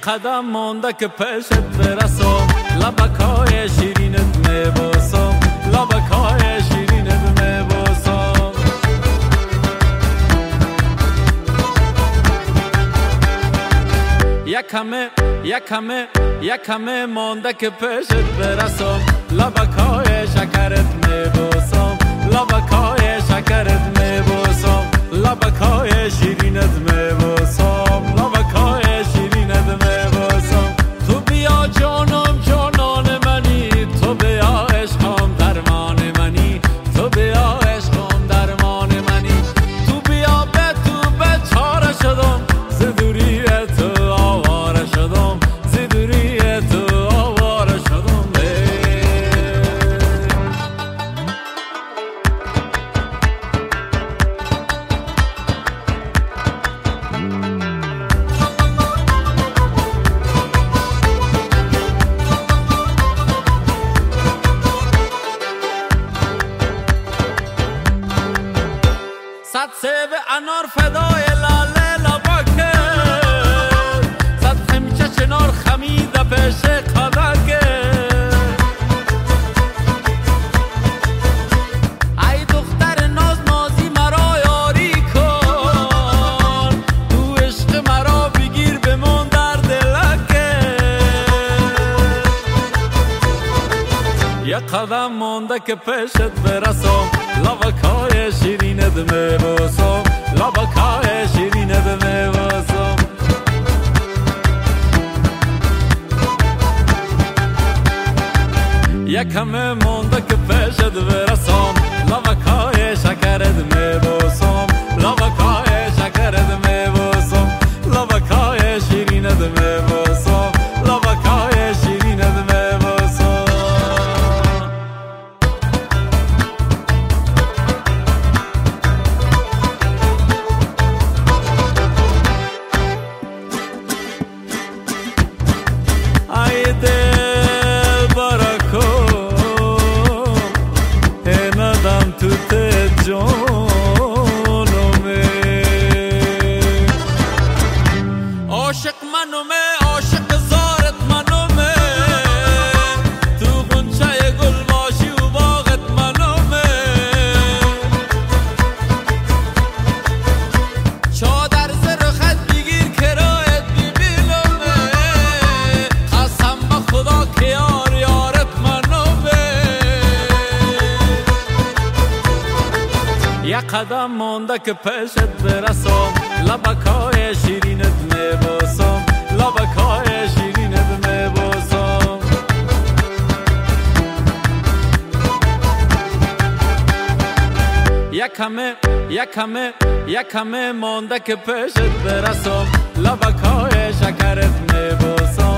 قدم مونده که پیشت برسم، لبکای شیرینت میبوسم، لبکای شیرینت میبوسم. یکمه مونده که پیشت برسم، لبکای شکرت میبوسم، لبکای شکرت میبوسم، لبکای شیرینت میبوسم، لبکای شیرینت میبوسم. تو بیا جانم جانان منی، تو بیا عشقم درمان منی، تو بیا عشقم درمان منی. تو بیا به تو بچاره شدم، ز دوری تو آواره شدم، ز دوری تو آواره شدم. صد سیب انار فدای لاله لبکه، صد خمیچه چنار خمیده پیش قدکه. ای دختر ناز نازی مرا یاری کن، تو عشق مرا بگیر بمون در دلکه. یک قدم مونده که پیشت برسم، لبکای شیرینت میبوسم، لبکای شیرینت میبوسم. یکمه مونده که پیشت برسم، لبکای شکرت میبوسم، لبکای شکرت میبوسم، لبکای شیرینت میبوسم، لبکای شیرینت میبوسم. ای دل برکو ندم تو ته جانمه، عاشق منومه، عاشق زارت منومه، تو غنچه گل باشی و باغت منومه. چادر زر خط بگیر کرایت ببینمه، قسم به خدا که یار یارت منومه. یک قدم مونده که پیشت برسم، لبکای شیرینت میبوسم، لبکای شیرینت میبوسم. یکمه مونده که پیشت برسم، لبکای شکرت میبوسم،